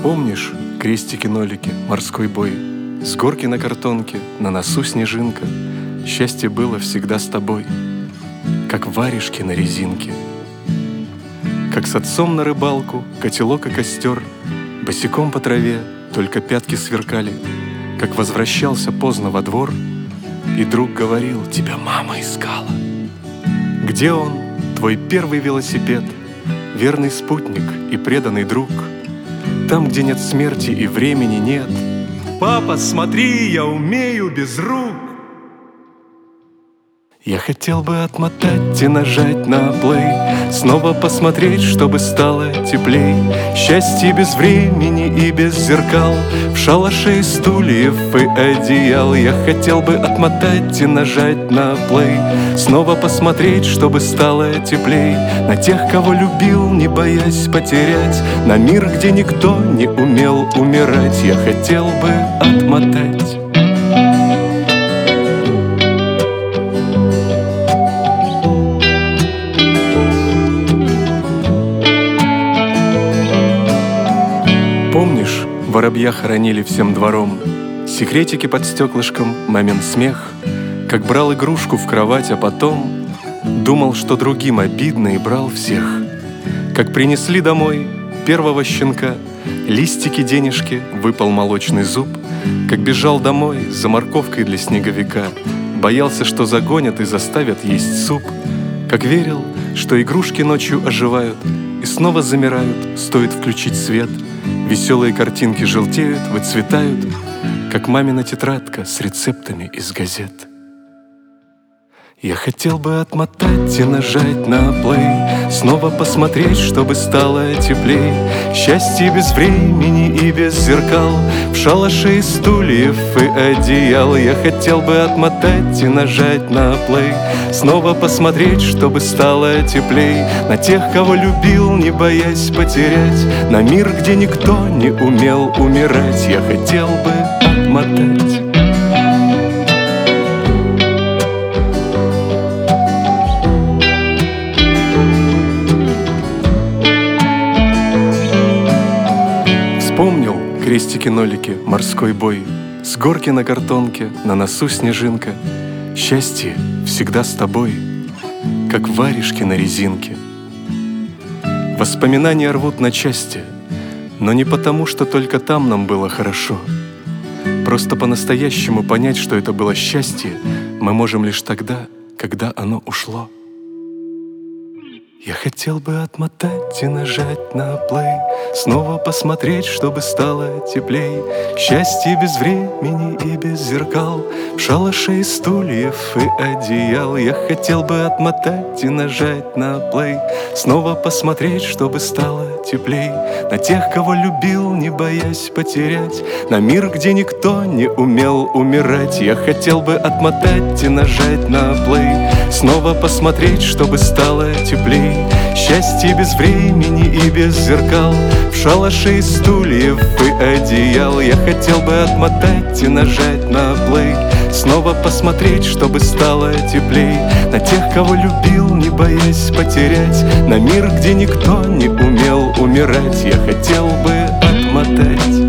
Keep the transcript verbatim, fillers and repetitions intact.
Помнишь крестики-нолики, морской бой? С горки на картонке, на носу снежинка. Счастье было всегда с тобой, как варежки на резинке. Как с отцом на рыбалку, котелок и костер, босиком по траве, только пятки сверкали. Как возвращался поздно во двор, и друг говорил: тебя мама искала. Где он, твой первый велосипед, верный спутник и преданный друг? Там, где нет смерти и времени нет. Папа, смотри, я умею без рук. Я хотел бы отмотать и нажать на плей, снова посмотреть, чтобы стало теплей. Счастье без времени и без зеркал, в шалаше из стульев и одеял. Я хотел бы отмотать и нажать на плей, снова посмотреть, чтобы стало теплей. На тех, кого любил, не боясь потерять, на мир, где никто не умел умирать. Я хотел бы отмотать. Помнишь, воробья хоронили всем двором, секретики под стеклышком, мамин смех, как брал игрушку в кровать, а потом думал, что другим обидно, и брал всех. Как принесли домой первого щенка, листики, денежки, выпал молочный зуб. Как бежал домой за морковкой для снеговика, боялся, что загонят и заставят есть суп. Как верил, что игрушки ночью оживают и снова замирают, стоит включить свет. Веселые картинки желтеют, выцветают, как мамина тетрадка с рецептами из газет. Я хотел бы отмотать и нажать на плей, снова посмотреть, чтобы стало теплей. Счастье без времени и без зеркал, в шалаше из стульев и одеял. Я хотел бы отмотать и нажать на плей, снова посмотреть, чтобы стало теплей. На тех, кого любил, не боясь потерять, на мир, где никто не умел умирать. Я хотел бы отмотать. Помнил крестики-нолики, морской бой, с горки на картонке, на носу снежинка. Счастье всегда с тобой, как варежки на резинке. Воспоминания рвут на части, но не потому, что только там нам было хорошо. Просто по-настоящему понять, что это было счастье, мы можем лишь тогда, когда оно ушло. Я хотел бы отмотать и нажать на плей, снова посмотреть, чтобы стало теплей. Счастье без времени и без зеркал, в шалаше из стульев и одеял. Я хотел бы отмотать и нажать на плей, снова посмотреть, чтобы стало теплей. На тех, кого любил, не боясь потерять, на мир, где никто не умел умирать. Я хотел бы отмотать и нажать на плей, снова посмотреть, чтобы стало теплей. Счастье без времени и без зеркал, в шалаше из стульев и одеял. Я хотел бы отмотать и нажать на плей, снова посмотреть, чтобы стало теплей. На тех, кого любил, не боясь потерять, на мир, где никто не умел умирать. Я хотел бы отмотать.